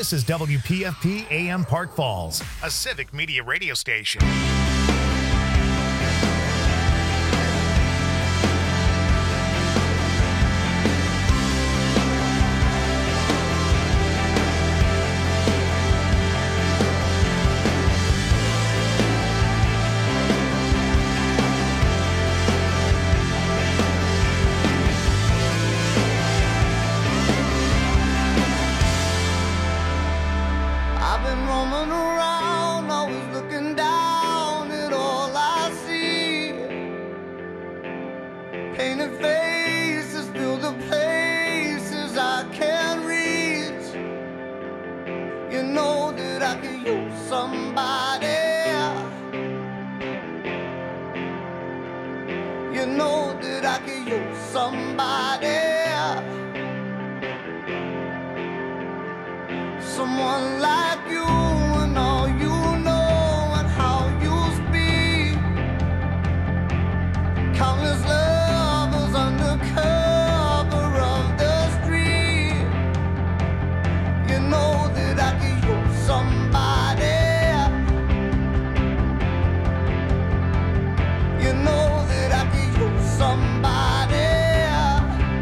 This is WPFP AM Park Falls, a civic media radio station. Someone like you and all you know and how you speak. Countless lovers under cover of the street. You know that I could use somebody. You know that I could use somebody.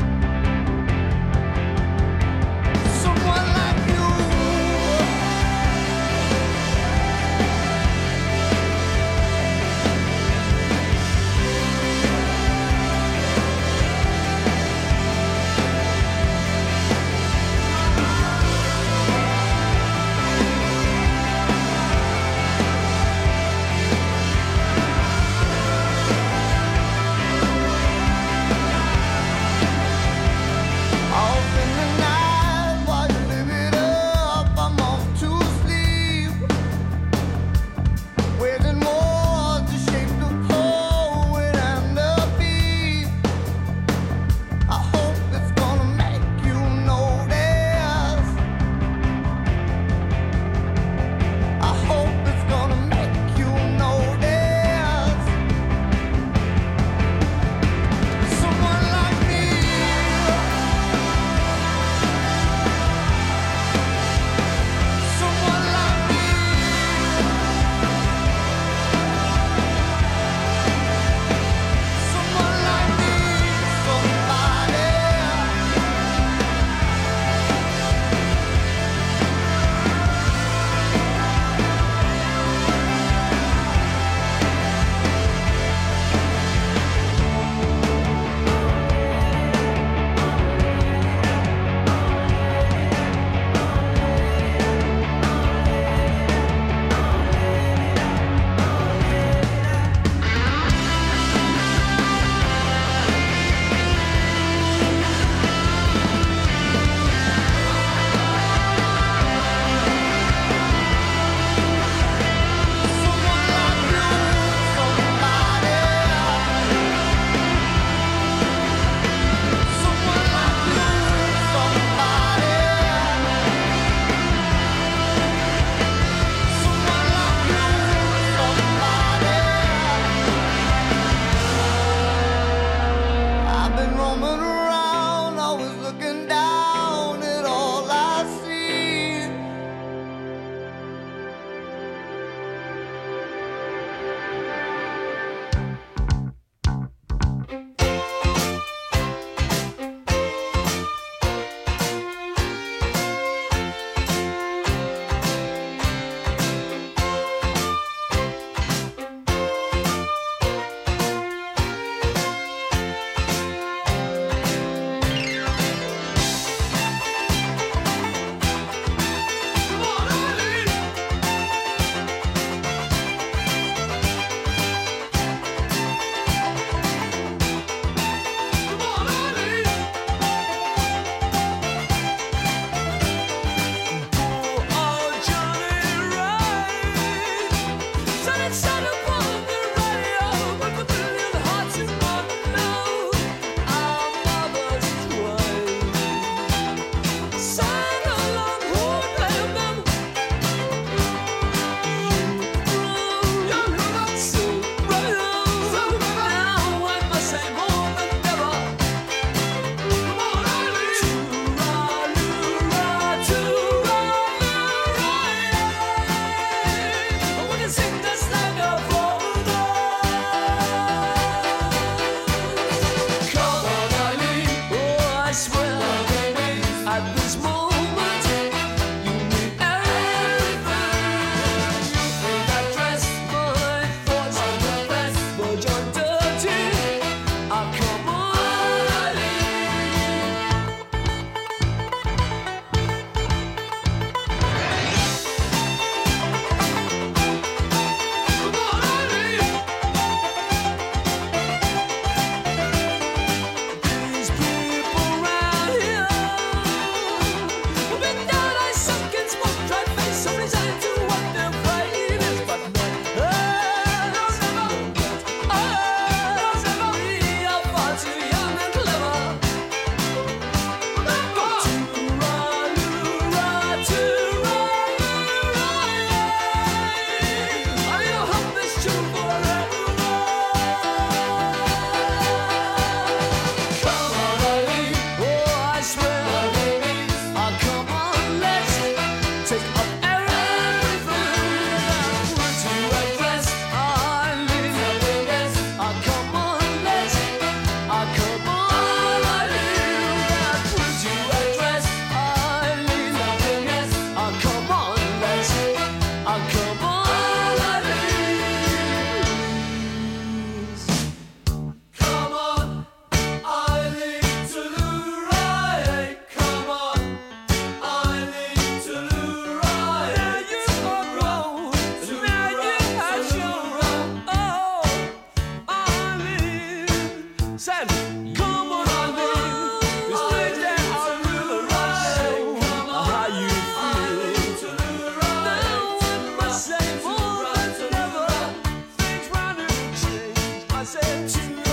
Said, come on, darling. These things that I really like. How you feel? Now it must say more than ever. Things round here will change. I said,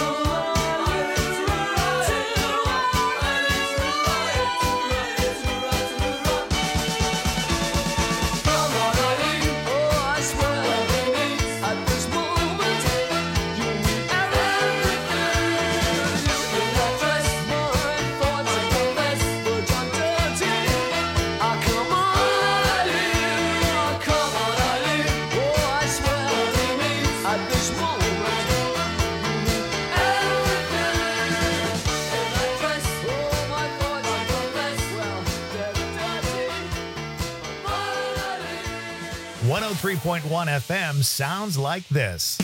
One 103.1 FM sounds like this.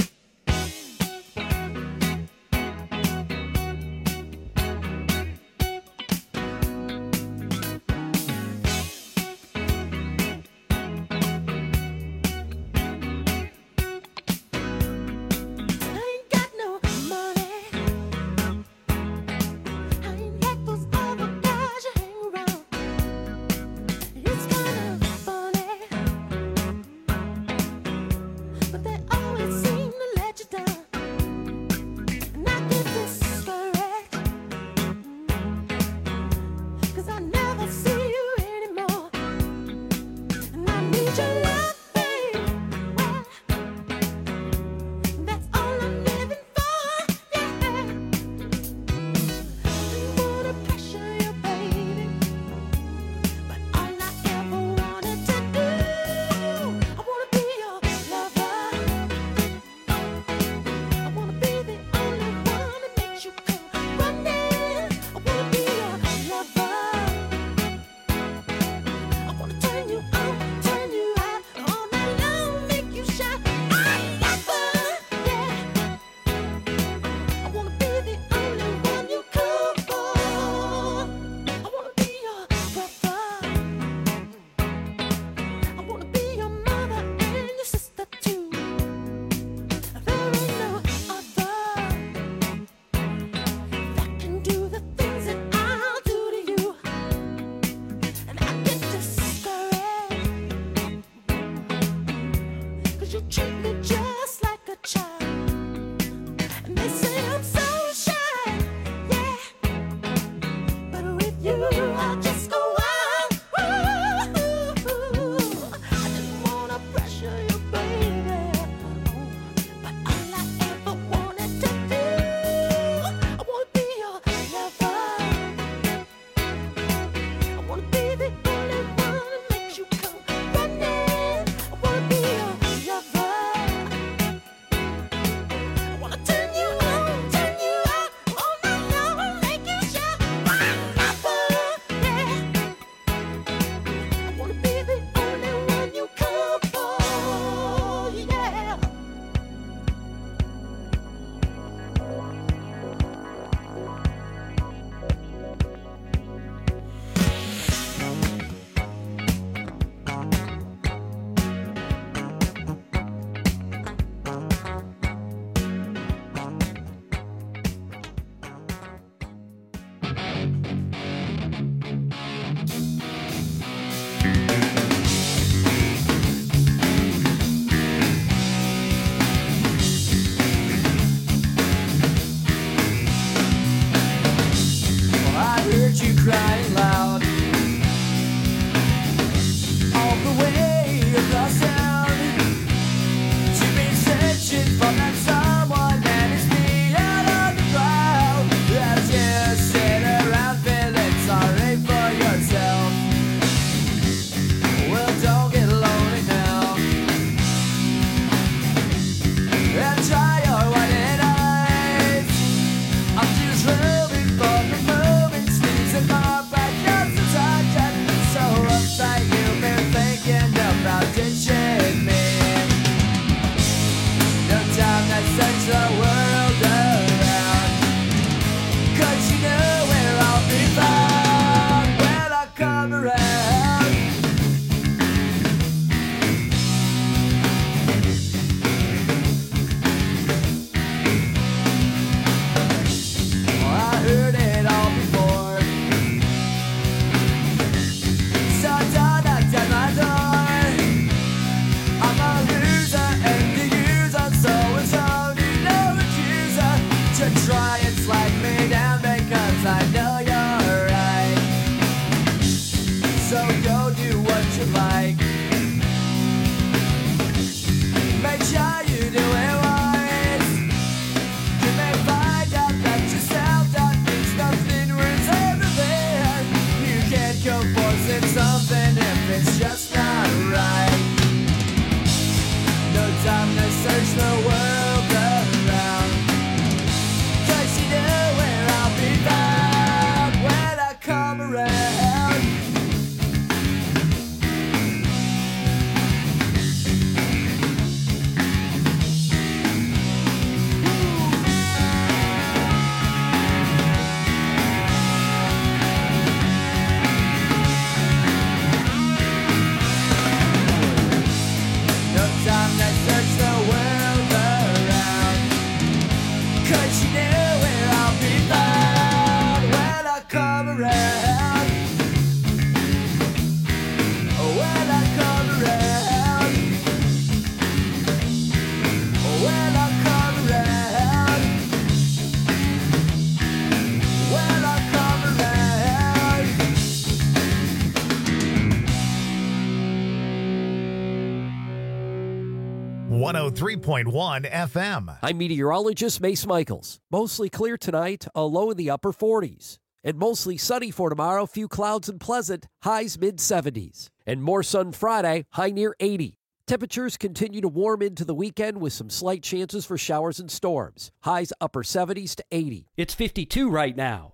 103.1 FM. I'm meteorologist Mace Michaels. Mostly clear tonight, a low in the upper 40s. And mostly sunny for tomorrow, few clouds and pleasant, highs mid-70s. And more sun Friday, high near 80. Temperatures continue to warm into the weekend with some slight chances for showers and storms. Highs upper 70s to 80. It's 52 right now.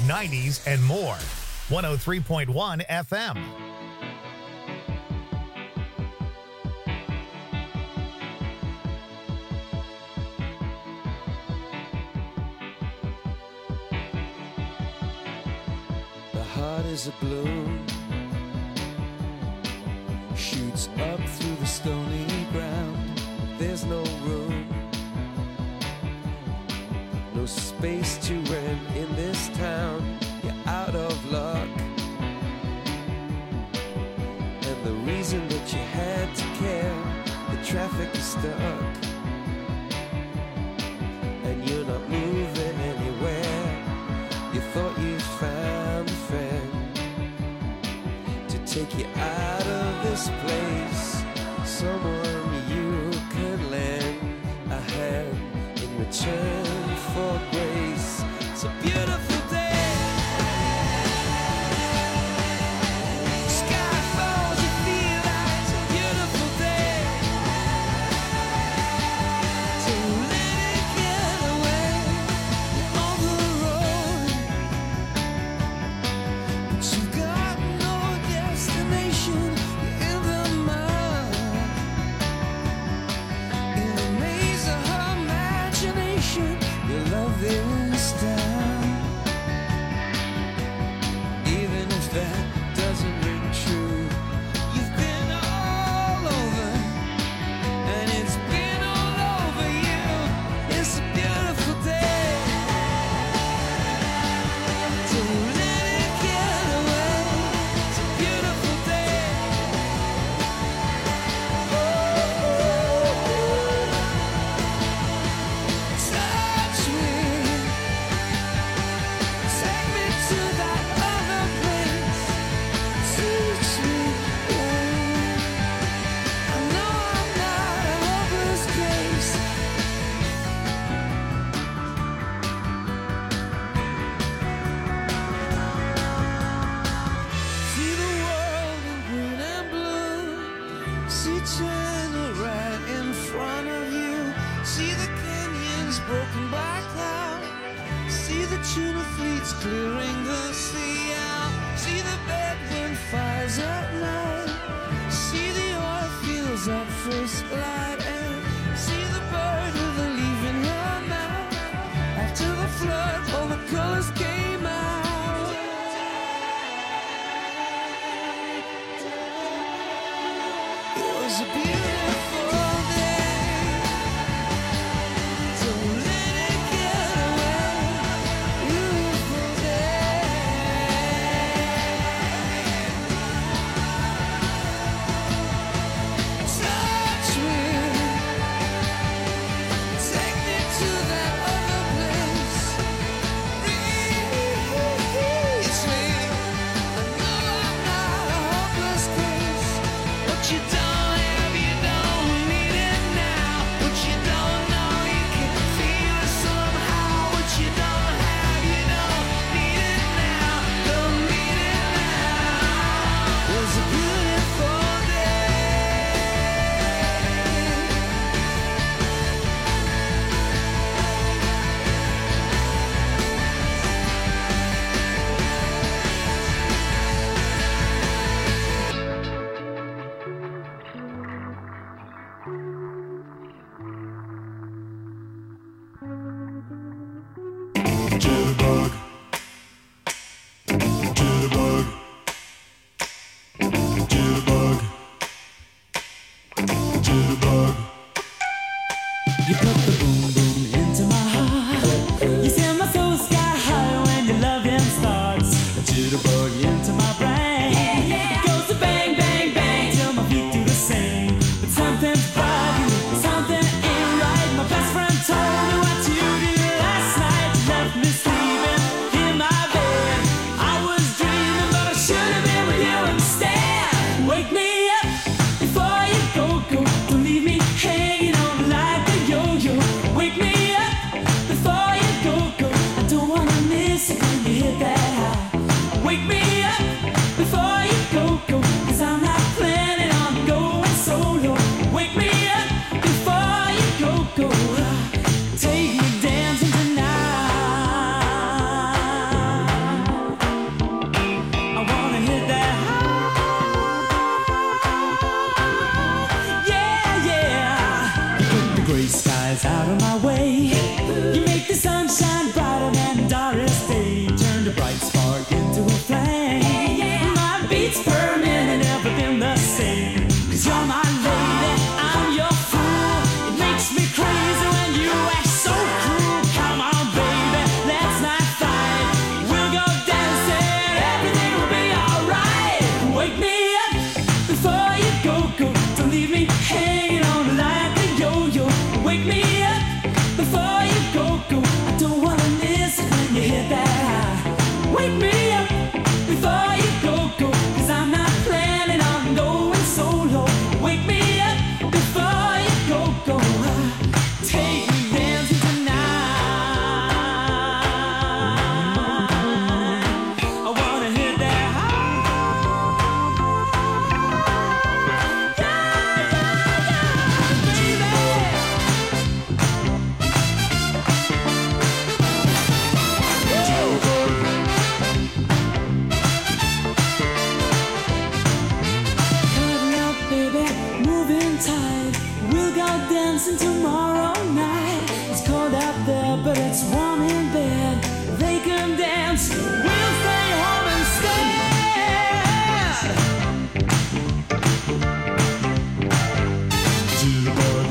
90s, and more. 103.1 FM. The heart is a balloon, shoots up through the stony ground. There's no room, no space to rent in this town. You're out of luck, and the reason that you had to care, the traffic is stuck, and you're not moving anywhere. You thought you found a friend to take you out of this place, someone you could lend a hand in return for grace. It's a beautiful day. Sky falls, you feel like it's a beautiful day. Don't let it get away. You're on the road, but you've got no destination. You're in the mud, in the maze of her imagination. Your love is down, even if that doesn't ring true. You've been all over, and it's been all over you. It's a beautiful day. Don't let it get away. It's a beautiful day. Touch me, take me to that other place. Teach me, I know I'm not a hopeless case. See the world in green and blue. See China right in front of you. See the canyons broken by cloud. See the tuna fleets clearing the sea out. See the bedroom fires at night. See the oil fields at first light. And see the bird with a leaf in her mouth. After the flood, all the colors came out. It was a beautiful day. Don't let it get away. Beautiful day. Touch me, take me to that other place. Reach me, I know I'm not a hopeless case. What you don't have, you don't need it now. What you don't know, you can feel it somehow. What you don't have, you don't need it now. Don't need it now. It was a beautiful day. Jitterbug. Jitterbug. Jitterbug. Jitterbug. You put the boom boom into my heart. You send my soul sky high when your loving starts. A jitterbug into my brain. It goes to bang bang bang till my feet do the same. But something's bugging, something ain't right. My best friend told me what you did last night. You left me sleeping in my bed. I was dreaming, but I should have been with you instead. Wake me up before you go. Don't leave me hanging on like a yo-yo. Wake me up before you go. I don't wanna miss it when you hit that high. Wake me up before you go. 'Cause I'm not planning on going solo. Wake me up before you go. Take me dancing tonight. out of my way. You make the sunshine brighter than Doris Day. Turned a bright spark into a flame. My beats per minute never been the same. 'Cause you're my lady, I'm your fool. It makes me crazy when you act so cruel. Come on, baby, let's not fight. We'll go dancing, everything will be alright. Wake me up before you go. Don't leave me hanging on like a yo-yo. Wake me up before you go. I don't wanna miss it when you hit that high. Wake me up before you go. 'Cause I'm not planning on going solo. Wake me up before you go. Take me dancing tonight. I wanna hit that high. Dancing tomorrow night. It's cold out there, but it's warm in bed. They can dance, we'll stay home instead. Jitterbug,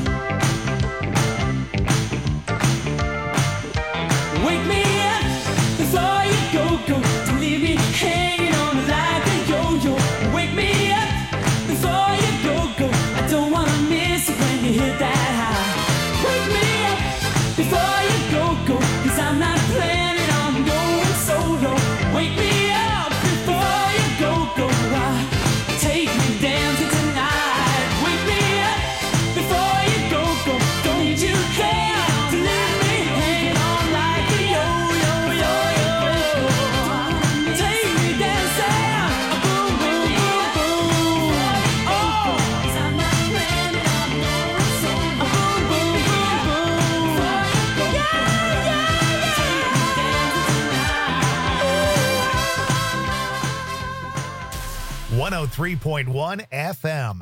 Wake me up before you go. Don't leave me hanging on like a yo-yo. Wake me up before you go. I don't wanna miss it when you hit that. Wake me up before you go. 'Cause I'm not planning on going solo. Wake me up before you go. Take me dancing tonight. Wake me up before you go. Don't you care to leave me hanging on like a yo-yo. Take me dancing, boom, boom, boom, boom. Oh, 'cause I'm not planning on going solo. Boom, boom, boom, boom. Yeah. 103.1 FM.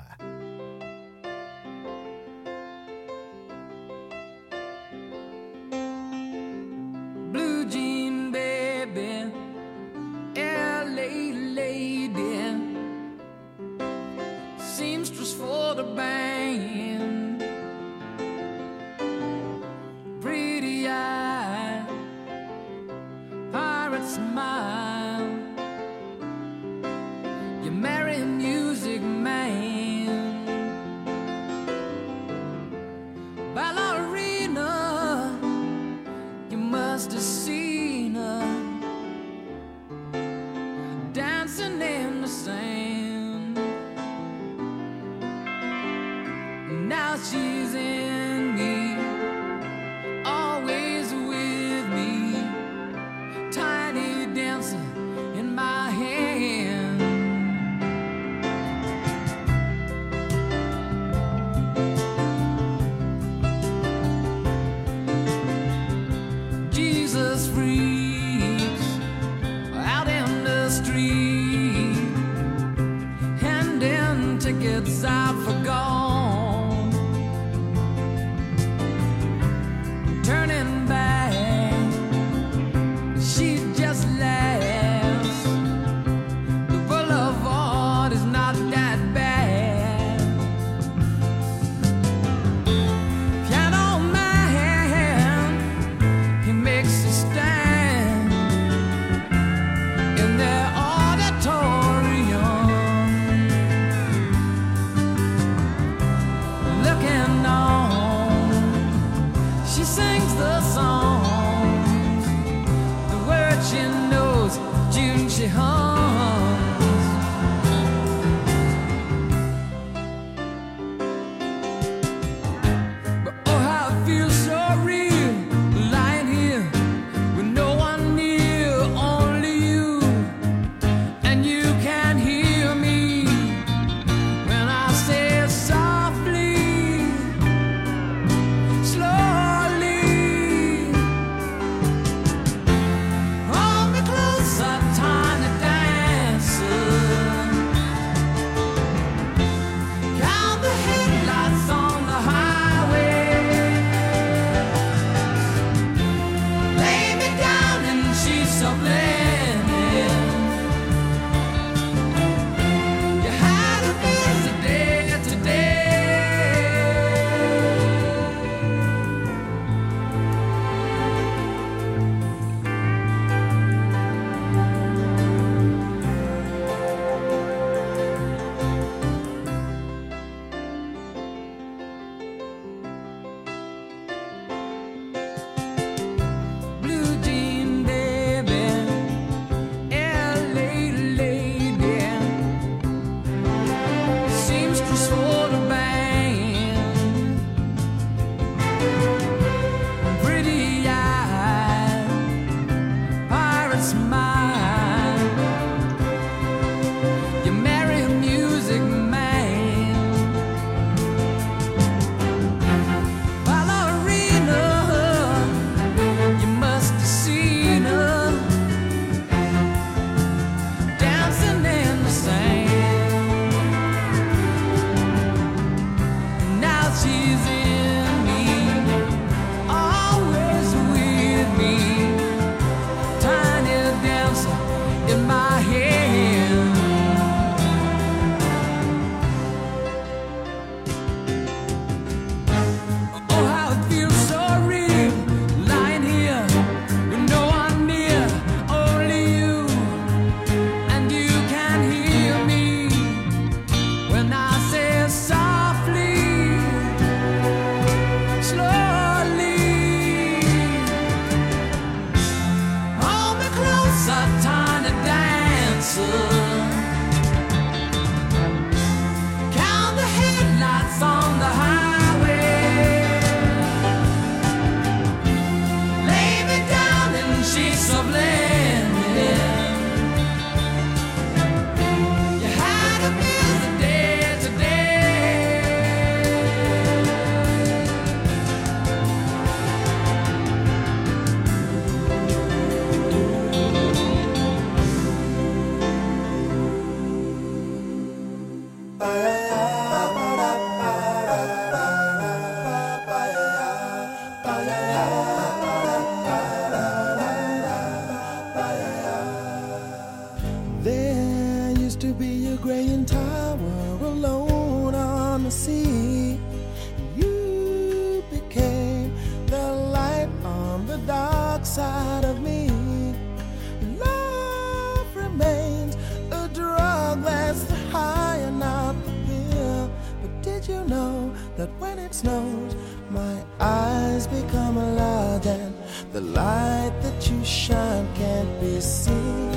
Blue jean baby, LA lady, seamstress for the band, pretty eye, pirate smile. You marry a music man, ballerina. You must have seen her dancing in the sand. Now she's in me, always with me, tiny dancer in my hand. Jesus freaks out in the street, handing tickets out for gone, turning back, she just laughs. The boulevard is not that bad. Piano man, he makes a stand in their auditorium, looking on. She sings the songs, the words she knows, June she hums. But oh, how it feels so real, lying here with no one near, only you, and you can hear me when I say softly, slowly. inside of me. Love remains a drug that's the high and not the pill. But did you know that when it snows, my eyes become large and the light that you shine can't be seen?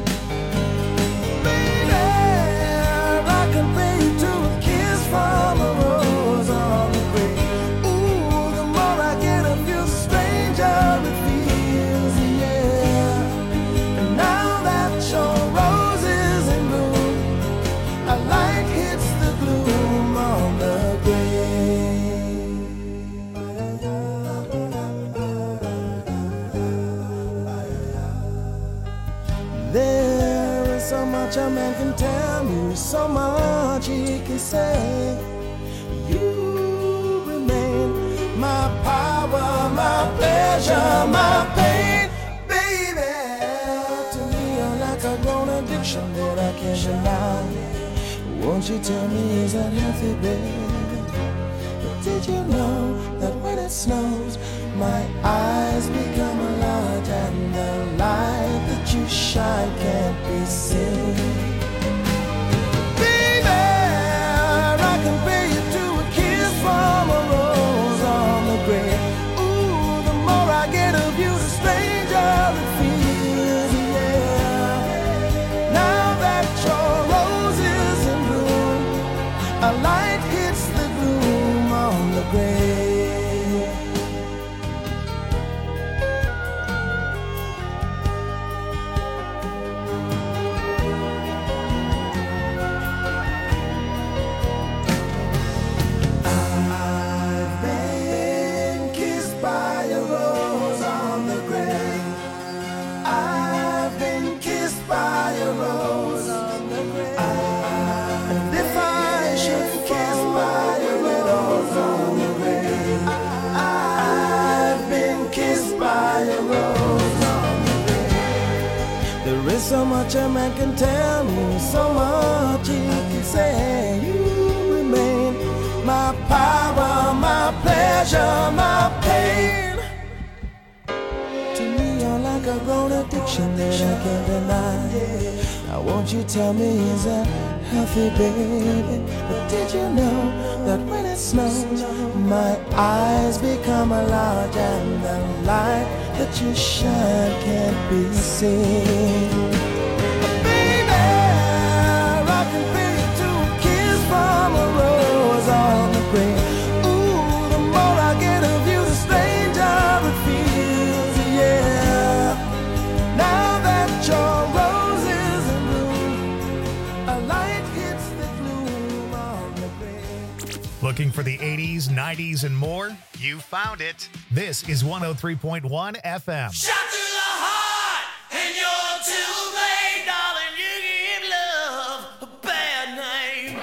Baby, I compare you to a kiss from a rose on the grave. Ooh, the more I get of you, the stranger it feels, yeah. And now that your rose is in bloom, a light hits the gloom on the grave. There is so much a man can tell me, so much he can say. You remain my power, my pleasure, my pain, baby. To me, you're like a grown addiction that I can't deny. Won't you tell me, is that healthy, baby? But did you know that when it snows, my eyes become large and the light that you shine can't be seen? Baby, I compare you to a kiss from a rose on the grave. Ooh, the more I get of you, the stranger it feels, yeah. Now that your rose is in bloom, a light hits the gloom on the grave. I've been kissed by a rose on the grave. I've been kissed by a rose on the grave. And if I should kiss by a rose on the grave, I've been kissed by a rose on the grave. There is so much a man can tell me, so much he can say. You remain my power, my pleasure, my pain. To me, you're like a grown addiction that I can't deny. Now won't you tell me, is that healthy, baby? But did you know that when it snows, my eyes become large and the light that you shine can't be seen? Baby, I compare you to a kiss from a rose on the grave. Ooh, the more I get of you, the stranger it feels, yeah. Now that your rose is in bloom, a light hits the gloom on the grave. Looking for the 80s, 90s, and more? You found it. This is 103.1 FM. Shot to the heart, and you're too late, darling. You give love a bad name.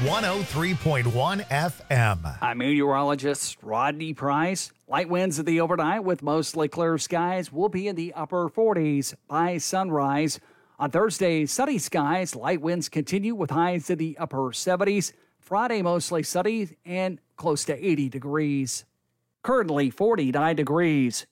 103.1 FM. I'm meteorologist Rodney Price. Light winds at the overnight with mostly clear skies will be in the upper 40s by sunrise. On Thursday, sunny skies. Light winds continue with highs in the upper 70s. Friday, mostly sunny and close to 80 degrees. Currently 49 degrees.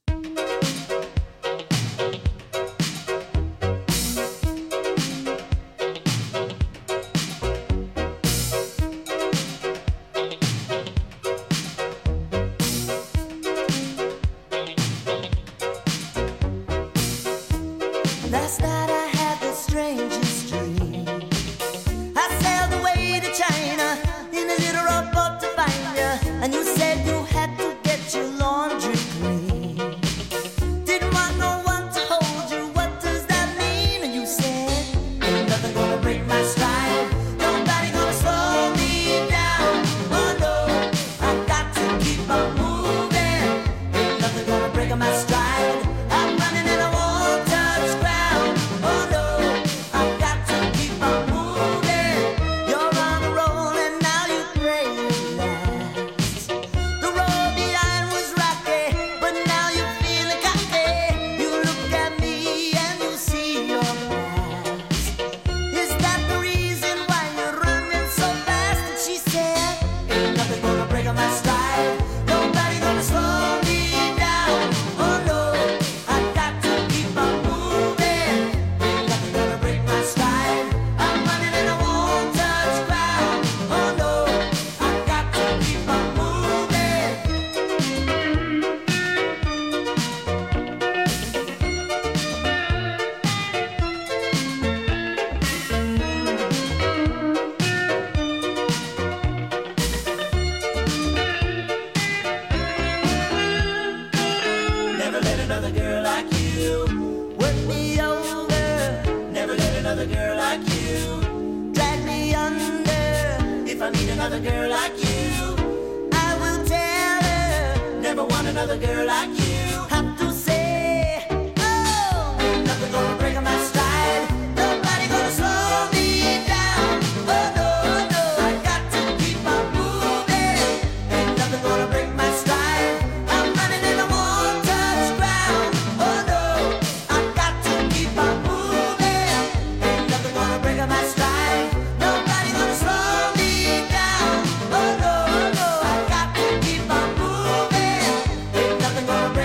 Last night I had the strangest dream. I sailed away to China in a little rowboat to find you, and you said you had to get your laundry clean. Didn't want no one to hold you. What does that mean? And you said, ain't nothing gonna break my stride. Nobody gonna slow me down. Oh no, I got to keep on moving. Ain't nothing gonna break my stride. I'm running and I won't touch ground. Oh no, I've got to keep on moving. You're on a roll and now you pray you last. The road behind was rocky, but now you're feeling cocky. You look at me and you see your past. Is that the reason why you're running so fast? And she said, ain't nothing gonna break my stride. Nobody gonna slow me down. Oh no, I've got to keep on moving. Ain't nothing gonna break my stride. I'm running and I won't touch ground. Oh no, I've got to keep on moving. Never let another girl like you work me over. Never let another girl like you drag me under. If I meet another girl like you, I will tell her. Never want another girl like you. Have to say, oh, ain't nothing gonna break my stride. Nobody gonna slow me down. Oh no, no, I got to keep on moving. Ain't nothing gonna break my stride. I'm running and I won't touch ground. Oh no, I've got to keep on moving. Ain't nothing gonna break my stride. Nobody gonna slow me down. Oh no, no, I've got to keep on moving. Ain't nothing gonna break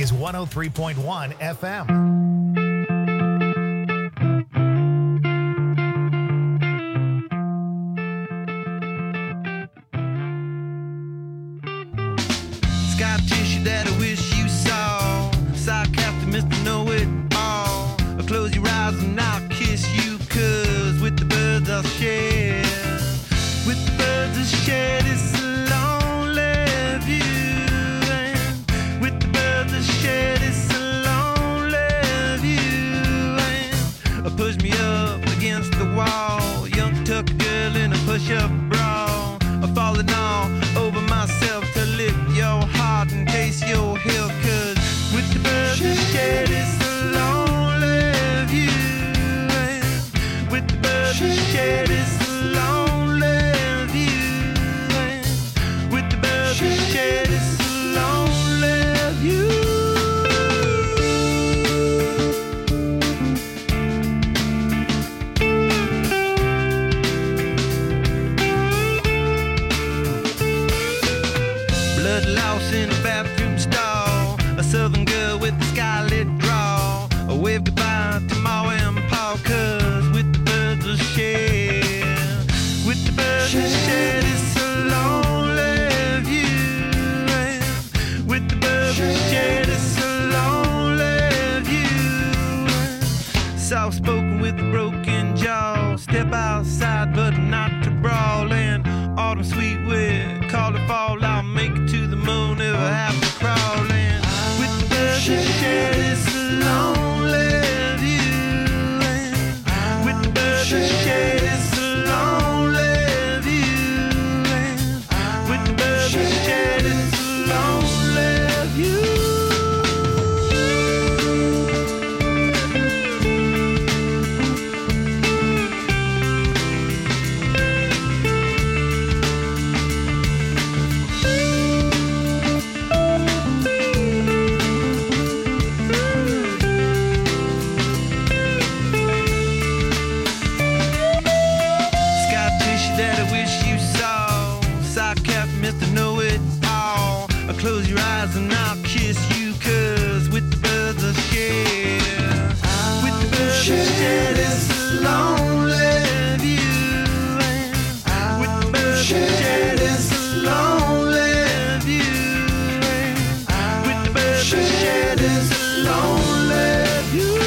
is 103.1 FM. Scar tissue that I wish you saw. Sarcastic Mr. Know-It-All. I'll close your eyes and I'll kiss you, 'cause with the birds I'll share. With the birds I'll share this lonely view. And with the birds I'll share this lonely view. And push me up against the wall. Young tuck girl in a push-up bra. I'm falling all over myself to lift your heart and taste your hill, 'cause with the birds I share this lonely view. And with the birds I share this lonely view. And with the birds I share this lonely view. Blood loss in a bathroom stall. A southern girl with a scarlet draw. A wave goodbye to Ma and Pa, 'cause with the birds I share. With the birds I share this lonely view. And with the birds I share this lonely view. Soft spoken with a broken jaw. Step outside but not to brawl. And autumn sweet with call it fall. I'll make it to the moon if I have to crawl. And with the birds I share this lonely view. And with the birds I share this lonely view. And with the birds I share this lonely view. Scar tissue that I wish you saw. Sarcastic Mr. Know-It-All. I'll close your eyes and I'll kiss you, 'cause with the birds I share. With the birds I share this lonely view. And with the birds I share this lonely view. And with the birds I share this lonely view.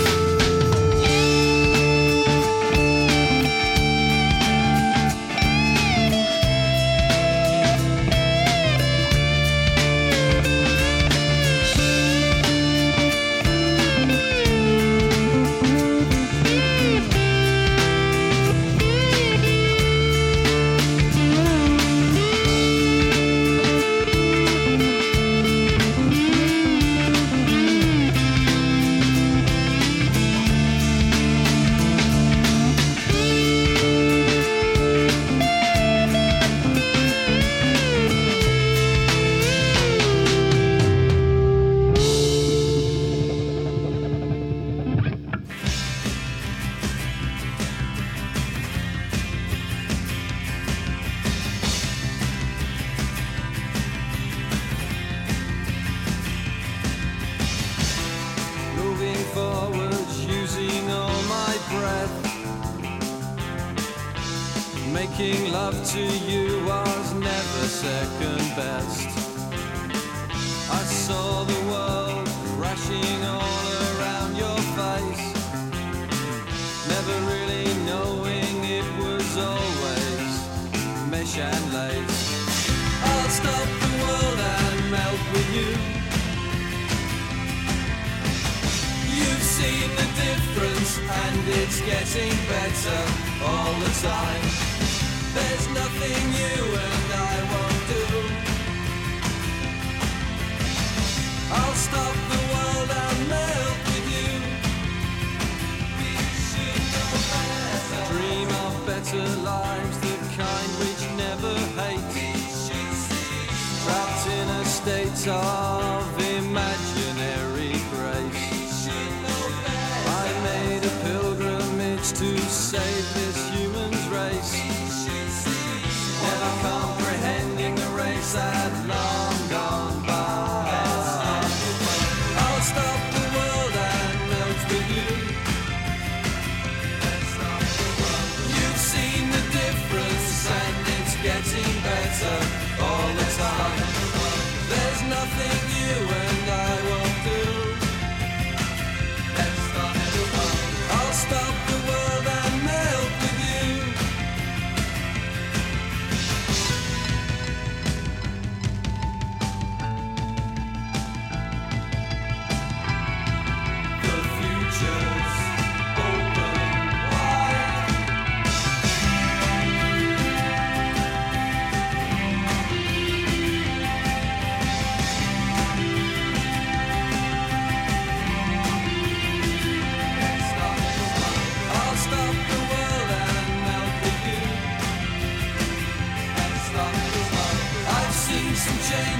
Moving forwards, using all my breath. Making love to you was never second best. I saw the world crashing all around your face. Never really knowing it was always mesh and lace. I'll stop the world and melt with you. You've seen the difference and it's getting better all the time. There's nothing you and I won't do. I'll stop the world and melt with you. We should know better. Dream of better lives, the kind which never hate. Trapped in a state of imaginary grace. I made a pilgrimage to save this human's race. Never comprehending the race had long gone by.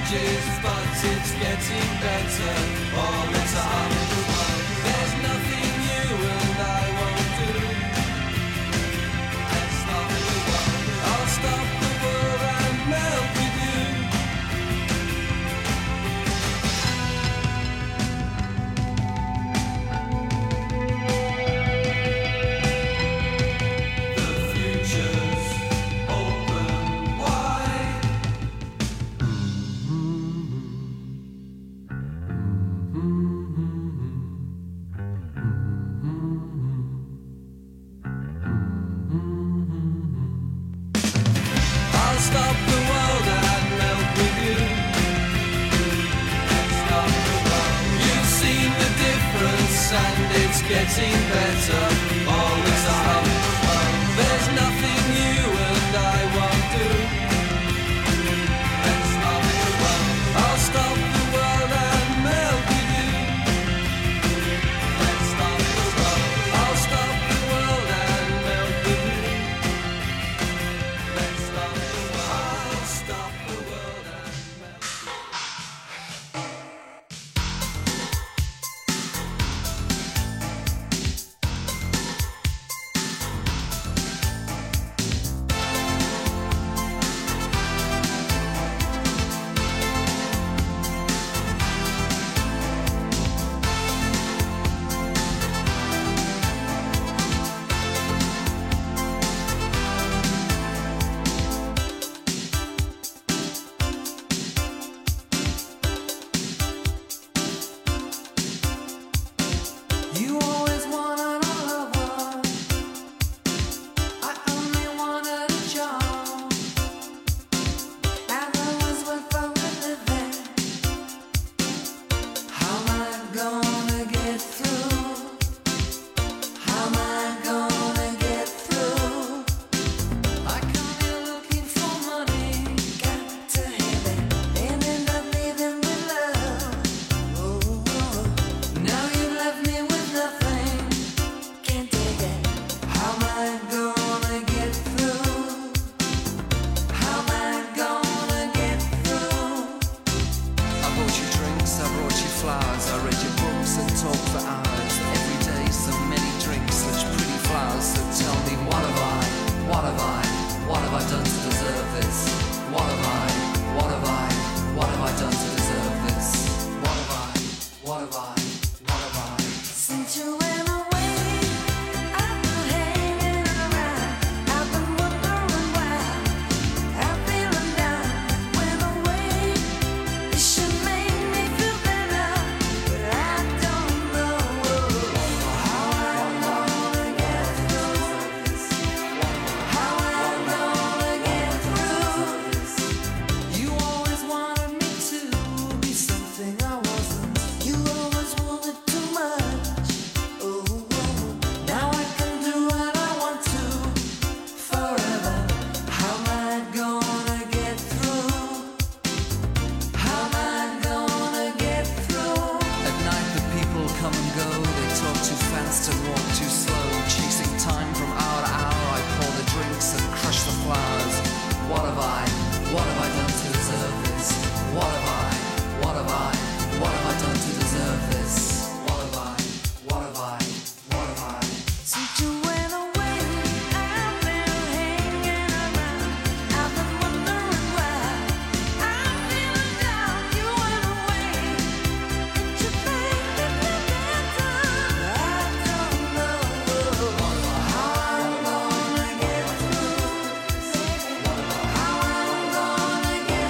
changes, but it's getting better all the time. There's nothing you and I won't do. I'll stop the world and melt with you. The future's open wide. I'll stop the world and melt with you. Stop the world. You've seen the difference and it's getting better all the time.